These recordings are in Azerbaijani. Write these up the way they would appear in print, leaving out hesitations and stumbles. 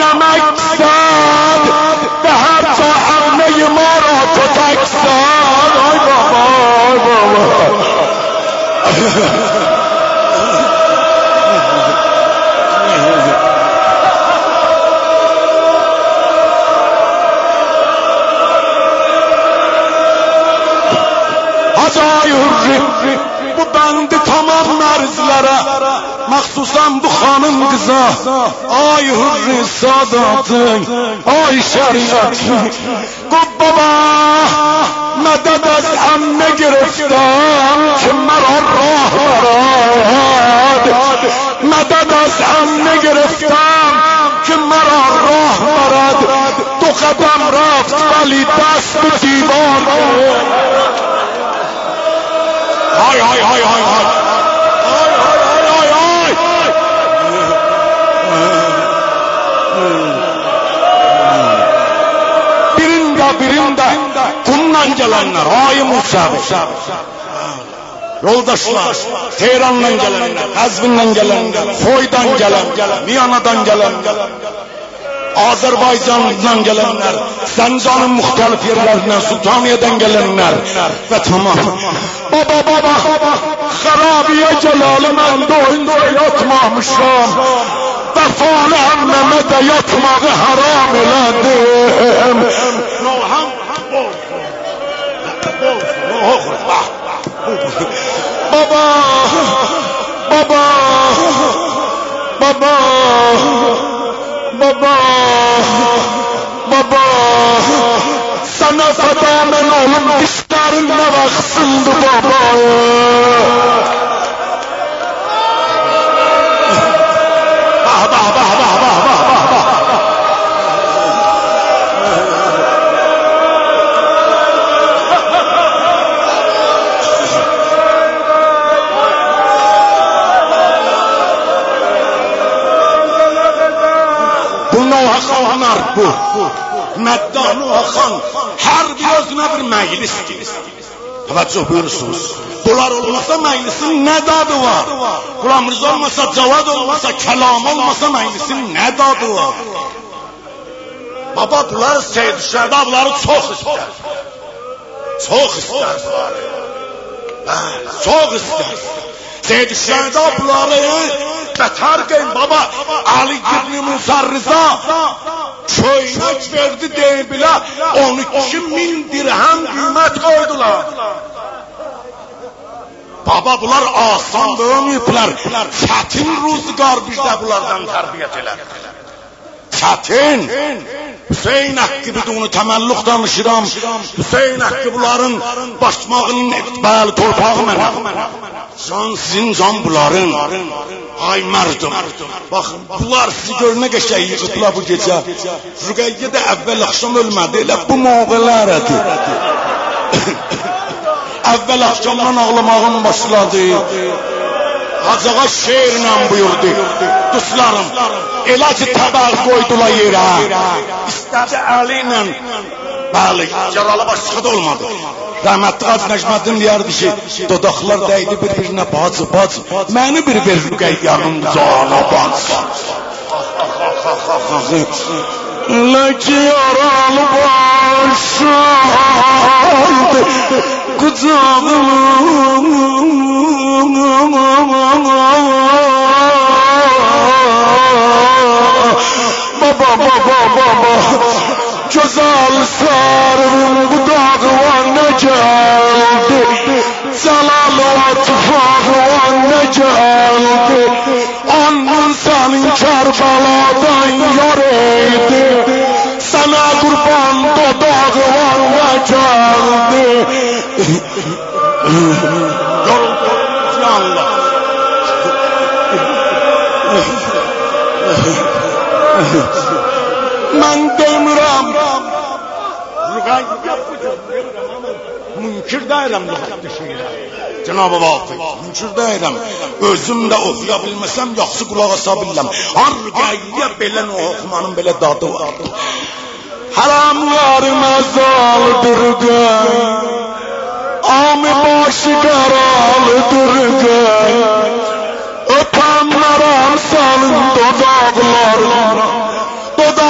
نمکزد به هر جا همه ما را کتک زد. آی بابا آی بابا Acayip bu bendi tamam merzlere Məxsusən bu xanım qıza Ay hürri sadatın Ay şəriyyətin Qub baba Mədəd az əmmə giriftan Ki mərə rah barad Mədəd az əmmə giriftan Ki mərə rah barad Du qədəm raft Vəli dəst divar Hay hay hay hay hay birinde kumdan gelenler Ay Musa yoldaşlar Tehran'dan gelenler Kazvin'den gelenler Foy'dan gelenler Viyana'dan gelenler Azerbaycan'dan gelenler Zəncanın muhtelif yerlerinden Sultaniye'den gelenler ve tamam baba harabiye celali mən doyunca yatmamışam Vəfalı əmməmə də yatmağı haram elədim Baba sana feda mən olum dişlərin nə vaxtsındı baba bu Məddanı Axan hər bir özünə bir məclisdir. Təvəccüh buyurursunuz. Bunlar olmasa məclisin nə dadı var? Qulamız olmasa, cavad olmasa, kəlam olmasa məclisin nə dadı var? Baba bunlar Seyyid Şəhda bunları çox istər. Çox istər. Çox istər. Seyyid Şəhda bunları bətər qeyn baba Ali ibn Musa Rıza çöynək verdi deyibilə 12.000 dirhem qiymət qoydular. Baba bunlar asan böyümüyüblər. Çətin ruzgar bizdə bunlardan tərbiyyət elər. Çətin. Hüseyin haqqı bidunu təməlluq danışıram. Hüseyin haqqı bunların başmağının bəli torpağı mənə. Can sizin can bunların. Ay mərdum. Baxın bunlar sizi görünə qəşəng yıxıtıla bu gecə. Rüqəyyə də əvvəl axşam ölmədi. Elə bu moğələrədir. Əvvəl axşamdan ağlamağın başladı. Hacığa şeirlə buyurdu. Dostlarım, elə ki təbəq qoydular yerə. İstədi əli ilə. Bəli, yaralı başqa da olmadı. Rəhmətli Hacı Nəcməddin deyərdi ki, dodaqlar dəydi bir-birinə bacı. Məni bir Rüqəyyənin cana bacı. Elə ki yaralı başaydı qucağım. Baba Gözəl sarvın budağıvan nə gəldi Cəlal və tifağıvan nə gəldi Anın sənin Kərbaladan yar eydi Sənə qurban dodağıvan nə gəldi Yoruldu mən demirəm münkir deyirəm Cenab-ı Vafik münkir deyirəm özüm də oxuya bilməsəm yaxşı qulaq asa biləm har Rüqəyyə belə oxumanın belə dadı var haramlar məzaldır Ami başı qaralıdır öpənlər amsalın dodaqlarına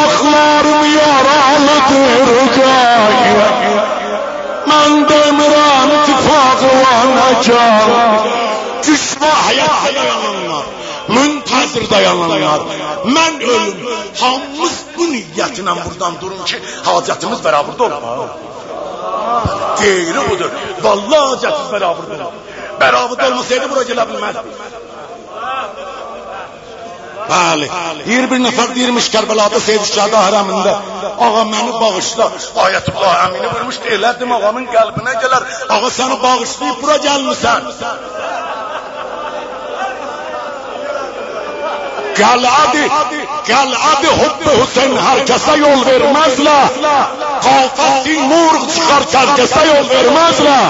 Hazır dayananlar. Mən ölüm. Hamımız bu niyyətinlə buradan durun ki, hacətimiz bərabərdə olur. Deyri budur. Vallahi hacətimiz bərabərdə olur. Bərabərdə olmasaydı bura gələ bilməzdi. Bəli. 21 nəfər deyirmiş Kərbəlada Seyyid-i-Şəhada hərəmində. Ağa məni bağışla. Ayətullah Əmini buyurmuşdu. Elədim ağanın qəlbinə gələr. Ağa səni bağışlayıb bura gəlmirsən. Gəl'adı Hubbi Hüseyin hər kəsə yol verməzlər. Qafəsi murğ çıxar hər kəsə yol verməzlər.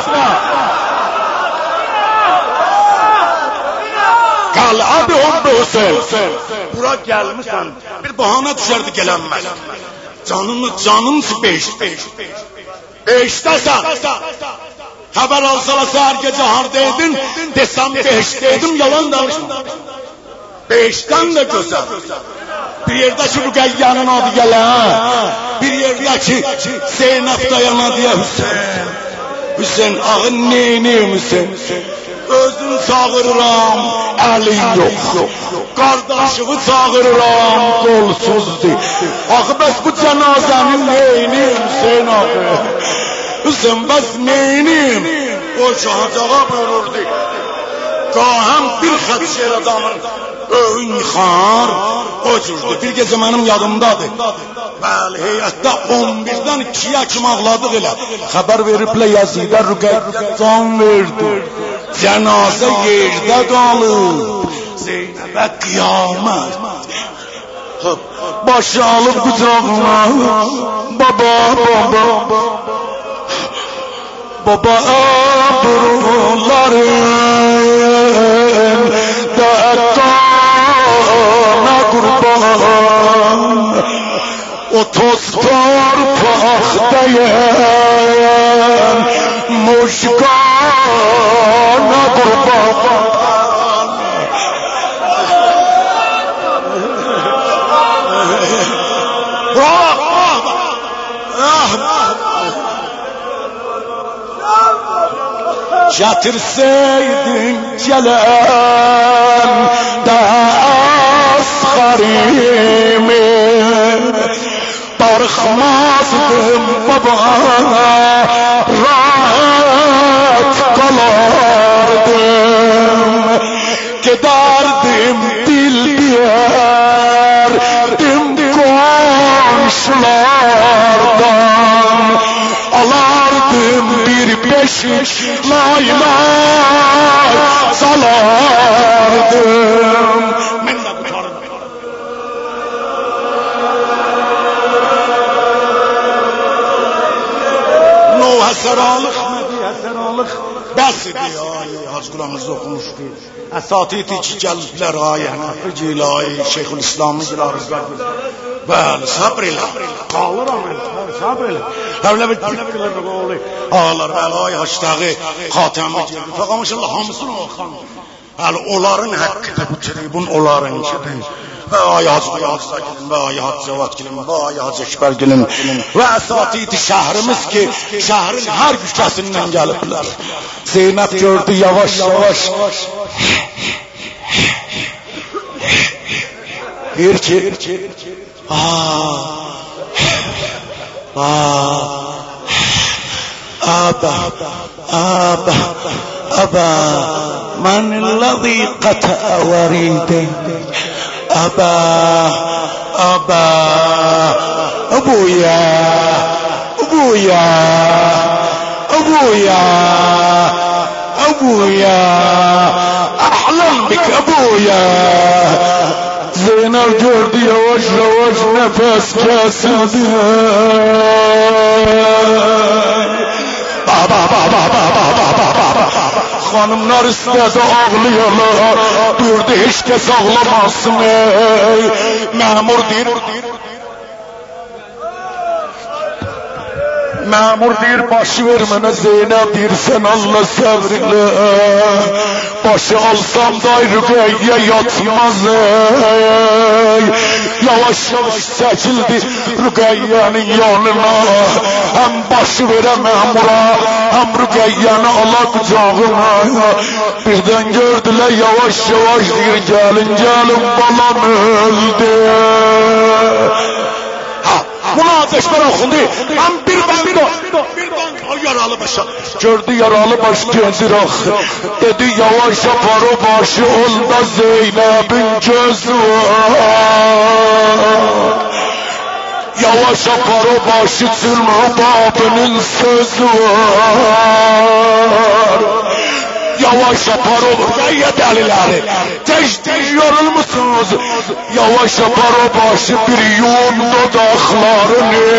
Gəl'adı Hubbi Hüseyin. Bura gəlmişsən. Bir bahana düşərdi gələnməz. Canınız beşdəsən. Xəbər alsalar səhər gecə hardaydın, desəm beşdəydim, yalan danışma. Beşdən də gözəl. Bir yerdə ki Rüqəyyənin adı gələn, bir yerdə ki Zeynəb dayan adıya Hüseyin ağı neynim Hüseyin. Özün çağırıram, əlin yox. Qardaşımı çağırıram, qolsuzdur. Axı bəs bu cənazənin neynim Hüseyin ağı. Hüseyin bəs neynim. O şahacağa buyururdu. Qahəm bir xət şer adamın öyün yıxar, o cürdür. Bir gecə mənim yadımdadır. Bəli, heyətdə 11-dən 2-yə kimi ağladıq elə. Xəbər veriblə Yəzidə Rüqəyyyə can verdi. Cənazə yerdə qalıb. Zeynəbə qiyamət. Başı alıb qucağına. Baba, baba. Baba abruların dağına kurban. O toz torpaqdayım muşkana kurban. Getirseydin gelen de asgarimi, barıkmazdım baba, rahat kalardım. Giderdim dil diyerdim komşulardan, alardım bir beşik lay lay salardım. Ben de kurtardım. No həsəralıq, mədi həsəralıq. Bəs idi ya, Hacı Quramızda oxumuşdu. Əsatid-i ki gəliblər ayə, Nəfri ilahi, Şeyxülislamı gilarızlar. Bəli, sabr elə. Qalıram mən, sabr elə. Həvlə bir tükdülər də qoğulu. Ağalar, bəli, ay haçdağı, xatəmi girdi. Fəqamışırlar, hamısını oxan. Hələ onların həqqıdır, bu tribun onlarınkidir. Və ay Hacı Qıyaqsa gilin, və ay Hacı Cavad gilin, və ay Hacı Ekber gilin. Və əsatid-i şəhrimiz ki, şəhrin hər güçəsindən gəliblər. Zeynəb gördü yavaş yavaş. Bir ki, أبا من الذي قطع وريدي أبويا أحلم بك أبويا. Zeynep gördü yavaş yavaş nefes kesildi. Hanımlar istedi ağlıyorlar, durdu hiç kes ağlamasın ey. Memur deyir başı ver mənə Zeynep deyir sen Allah səbrinlə. Başı alsam da Rüqəyyyə yatmaz ey. yavaş yavaş çekildi Rüqeyye'nin yanına. Hem başı vere memura, hem Rüqeyye'ni ala kucağına. Birden gördüler yavaş yavaş deyir, gelin balam öldü. Münazişler okundu. Hem bir bando yaralı başa. Gördü yaralı baş kendirak. Dedi yavaş yapar o başı, onda Zeynep'in gözü var. Yavaş yapar o başı, Zülmü babının sözü var. Yavaş yapar o Rüqeyye delileri. Tecdir yorulmuşsunuz. Yavaş yapar o başı, bir yum dudaklarını.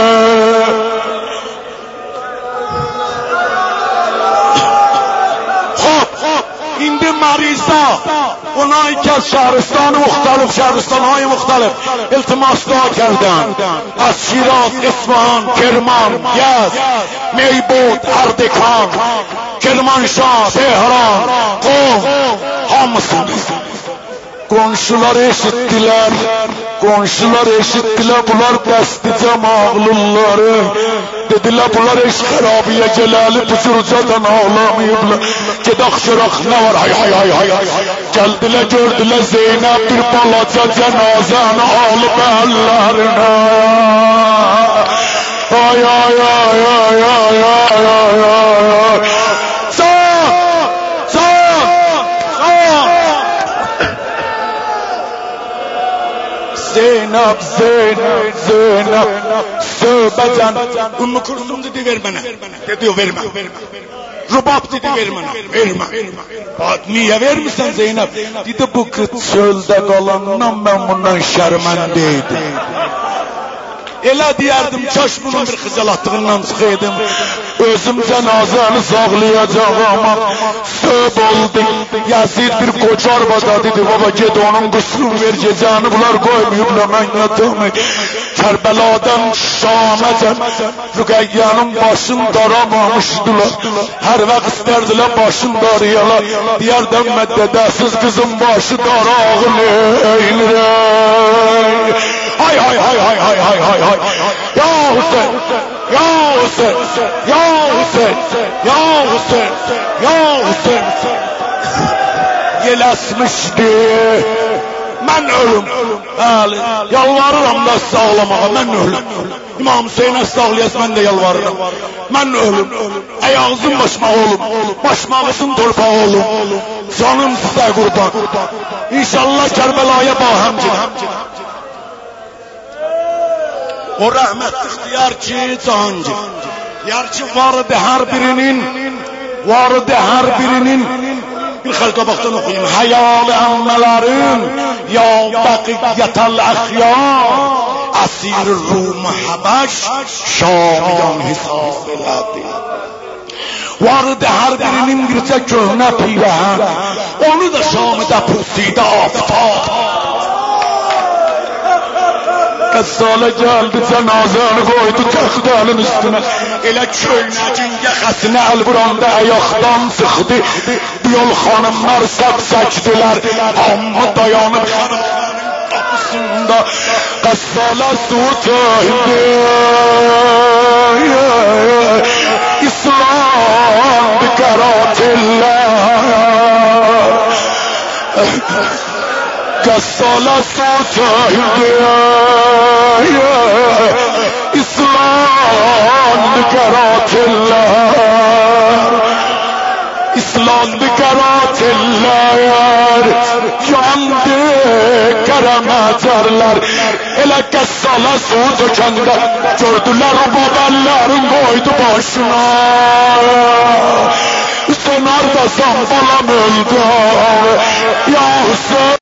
İndi Marisa, ona ikaz şehristanı muhtelif, şehristanı muhtelif iltimaslar kerden. Az Şiraz, İsfahan, Kerman, Yez, Meybud, Erdekan, Kermanşah, Tehran, Qom, hamısını. Komşular eşittiler, bunlar bəsticəm ağlıları. Dediler bunlar eşk xarabiye geleli bu cürcadan ağlamayıblar. Gedaq şıraq ne var, hay. Geldiler gördüler Zeynep bir balaca cenazəni alıp əllərinə. Ay. Zeynep Söbecen Ümmü Kulsum dedi ver bana. Dedi verme. Rubab dedi verme. Niye vermişsen Zeynep? Dedi bu kız çölde kalandan ben bundan şermendeydim. Elə diyerdim, kaş bunun bir xıcalattığından çıxaydım. Özüm cenazəni sağlayacağım. Söb oldu. Yazid bir koçar bada dedi, baba ged onun qüsurunu ver, gecəni bunlar koymayıblar, mən yatım. Kərbeladan Şaməcən Rüqeyye'nin başını daramamışdılar. Her vaxt isterdilər başını darayalar. Diyerdim məddədəsiz kızın başı dara ağlayır. Hay. Ya Hüseyin. Yeləsmişdi. Mən ölüm. Yalvarıram da sağlamağa, mən ölüm. İmam Hüseyin'e sağlayas, mən də yalvarıram. Mən ölüm. Ayağınızın başmağı olum. Başmağısın torpağı olum. Canım sizə qurban. İnşallah Kərbelaya bahəmcin. O rahmetlik diyar ki Cahancı. Diyar ki vardı her birinin bir halka baktan okuyayım. Hayalı emmelerin ya bakiyetel ahyar asir Rum Habaş Şamiyan hesab eledi. Vardı her birinin bircə köhnə pirəhan, onu da Şam'da pusidə aftab. Qəssale geldi, cenazəni koydu taxtanın üstüne. Elə köynəcin yaxasını əl vuranda ayaqdan sıxdı. Yol xanımlar sək çəkdilər, amma dayanıb xanımların qapısında. Qəssale su töydü. İslam bikaratillah. Qəssale su töydü. İslam bikaratillah. Yandı karameterler. Elə Qəssale su dökəndə gördülər babəllərin koydu başına. Sen neredesin balam öldü. Ya Hüseyin.